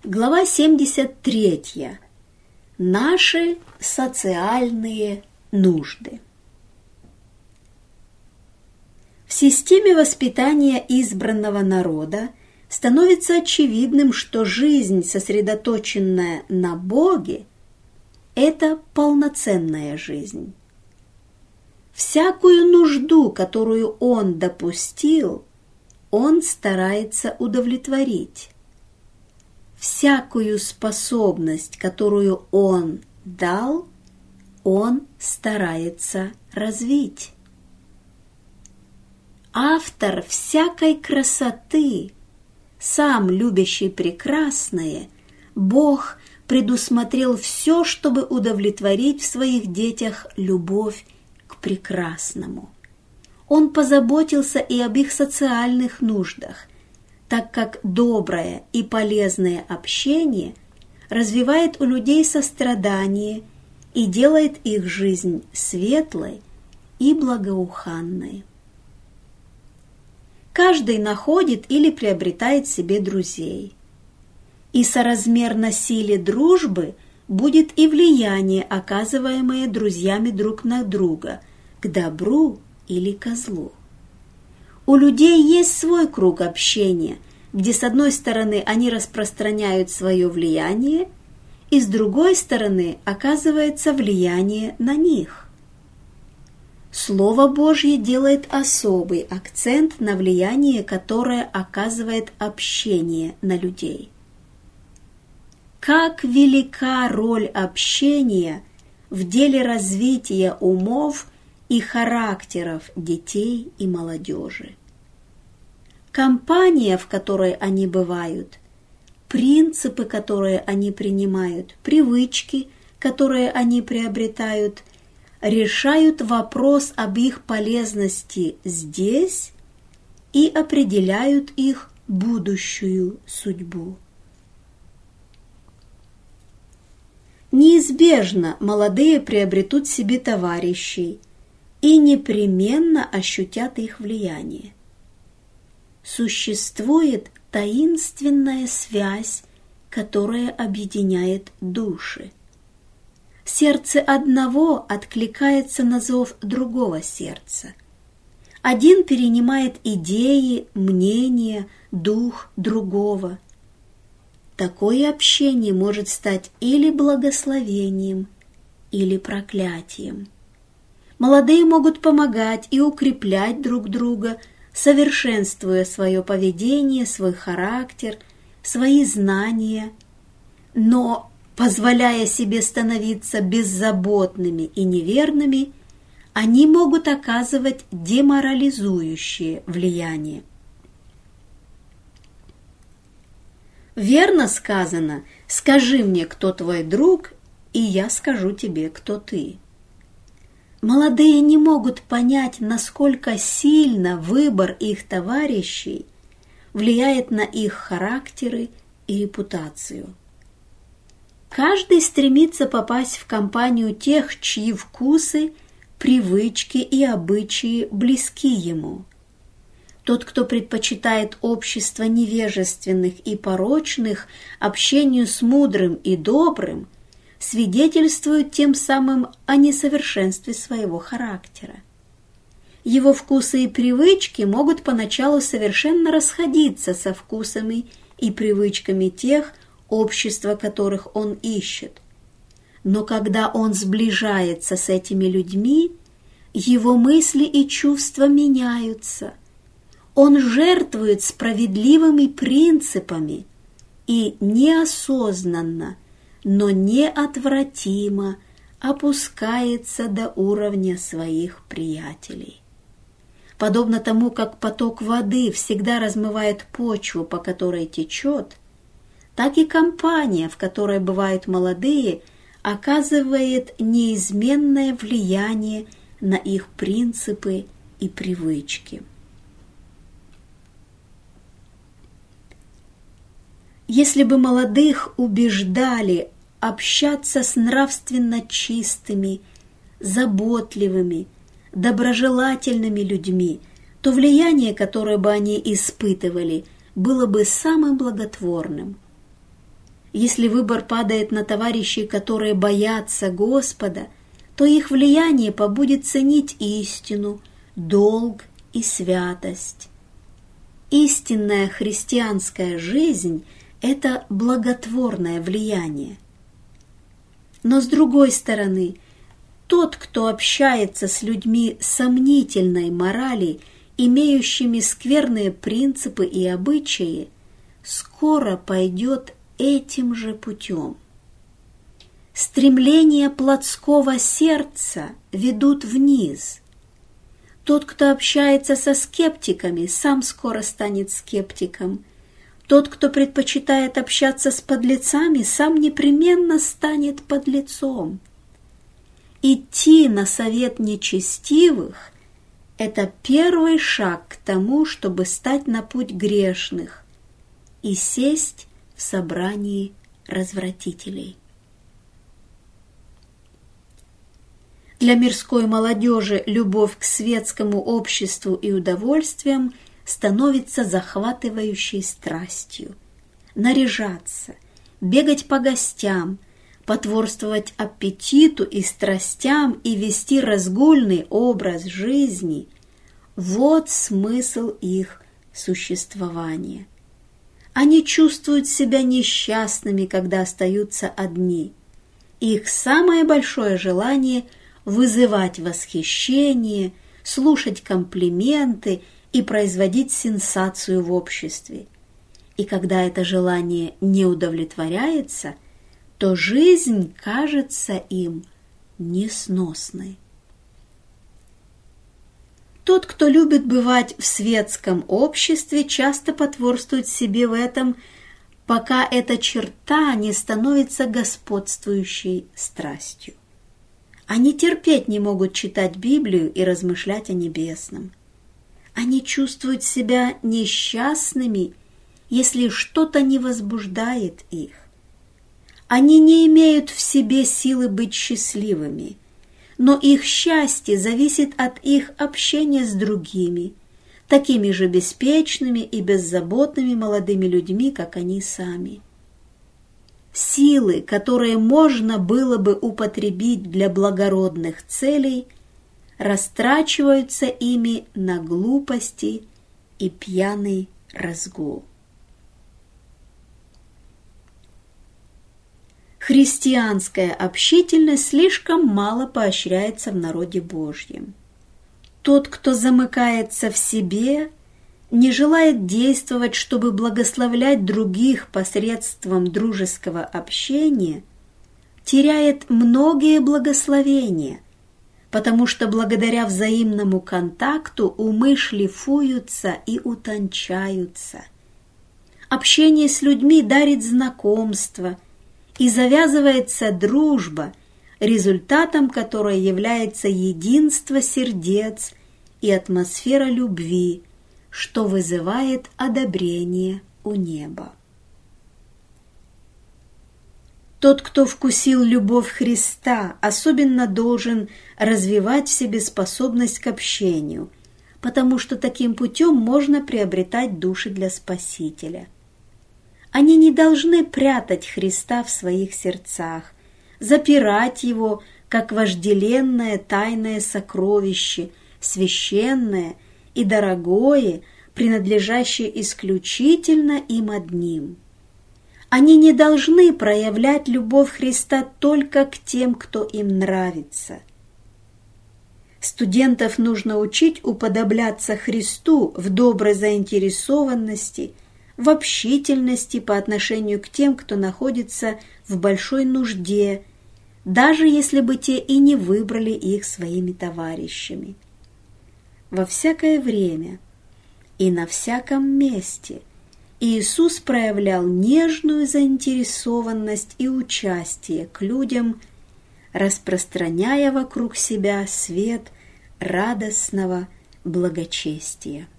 Глава 73. Наши социальные нужды. В системе воспитания избранного народа становится очевидным, что жизнь, сосредоточенная на Боге, это полноценная жизнь. Всякую нужду, которую Он допустил, Он старается удовлетворить. Всякую способность, которую Он дал, Он старается развить. Автор всякой красоты, сам любящий прекрасное, Бог предусмотрел все, чтобы удовлетворить в своих детях любовь к прекрасному. Он позаботился и об их социальных нуждах, так как доброе и полезное общение развивает у людей сострадание и делает их жизнь светлой и благоуханной. Каждый находит или приобретает себе друзей. И соразмерно силе дружбы будет и влияние, оказываемое друзьями друг на друга, к добру или ко злу. У людей есть свой круг общения, где с одной стороны они распространяют свое влияние, и с другой стороны оказывается влияние на них. Слово Божье делает особый акцент на влияние, которое оказывает общение на людей. Как велика роль общения в деле развития умов и характеров детей и молодежи. Компания, в которой они бывают, принципы, которые они принимают, привычки, которые они приобретают, решают вопрос об их полезности здесь и определяют их будущую судьбу. Неизбежно молодые приобретут себе товарищей и непременно ощутят их влияние. Существует таинственная связь, которая объединяет души. Сердце одного откликается на зов другого сердца. Один перенимает идеи, мнения, дух другого. Такое общение может стать или благословением, или проклятием. Молодые могут помогать и укреплять друг друга, совершенствуя свое поведение, свой характер, свои знания, но, позволяя себе становиться беззаботными и неверными, они могут оказывать деморализующее влияние. Верно сказано: «Скажи мне, кто твой друг, и я скажу тебе, кто ты». Молодые не могут понять, насколько сильно выбор их товарищей влияет на их характеры и репутацию. Каждый стремится попасть в компанию тех, чьи вкусы, привычки и обычаи близки ему. Тот, кто предпочитает общество невежественных и порочных общению с мудрым и добрым, свидетельствует тем самым о несовершенстве своего характера. Его вкусы и привычки могут поначалу совершенно расходиться со вкусами и привычками тех, общества которых он ищет. Но когда он сближается с этими людьми, его мысли и чувства меняются. Он жертвует справедливыми принципами и неосознанно, но неотвратимо опускается до уровня своих приятелей. Подобно тому, как поток воды всегда размывает почву, по которой течет, так и компания, в которой бывают молодые, оказывает неизменное влияние на их принципы и привычки. Если бы молодых убеждали общаться с нравственно чистыми, заботливыми, доброжелательными людьми, то влияние, которое бы они испытывали, было бы самым благотворным. Если выбор падает на товарищей, которые боятся Господа, то их влияние побудет ценить истину, долг и святость. Истинная христианская жизнь – это благотворное влияние. Но с другой стороны, тот, кто общается с людьми сомнительной морали, имеющими скверные принципы и обычаи, скоро пойдет этим же путем. Стремления плотского сердца ведут вниз. Тот, кто общается со скептиками, сам скоро станет скептиком. Тот, кто предпочитает общаться с подлецами, сам непременно станет подлецом. Идти на совет нечестивых – это первый шаг к тому, чтобы стать на путь грешных и сесть в собрании развратителей. Для мирской молодежи любовь к светскому обществу и удовольствиям становится захватывающей страстью. Наряжаться, бегать по гостям, потворствовать аппетиту и страстям и вести разгульный образ жизни – вот смысл их существования. Они чувствуют себя несчастными, когда остаются одни. Их самое большое желание – вызывать восхищение, слушать комплименты и производить сенсацию в обществе. И когда это желание не удовлетворяется, то жизнь кажется им несносной. Тот, кто любит бывать в светском обществе, часто потворствует себе в этом, пока эта черта не становится господствующей страстью. Они терпеть не могут читать Библию и размышлять о небесном. Они чувствуют себя несчастными, если что-то не возбуждает их. Они не имеют в себе силы быть счастливыми, но их счастье зависит от их общения с другими, такими же беспечными и беззаботными молодыми людьми, как они сами. Силы, которые можно было бы употребить для благородных целей, растрачиваются ими на глупости и пьяный разгул. Христианская общительность слишком мало поощряется в народе Божьем. Тот, кто замыкается в себе, не желает действовать, чтобы благословлять других посредством дружеского общения, теряет многие благословения, потому что благодаря взаимному контакту умы шлифуются и утончаются. Общение с людьми дарит знакомство, и завязывается дружба, результатом которой является единство сердец и атмосфера любви, что вызывает одобрение у неба. Тот, кто вкусил любовь Христа, особенно должен развивать в себе способность к общению, потому что таким путем можно приобретать души для Спасителя. Они не должны прятать Христа в своих сердцах, запирать Его, как вожделенное тайное сокровище, священное и дорогое, принадлежащее исключительно им одним. Они не должны проявлять любовь Христа только к тем, кто им нравится. Студентов нужно учить уподобляться Христу в доброй заинтересованности, в общительности по отношению к тем, кто находится в большой нужде, даже если бы те и не выбрали их своими товарищами. Во всякое время и на всяком месте Иисус проявлял нежную заинтересованность и участие к людям, распространяя вокруг себя свет радостного благочестия.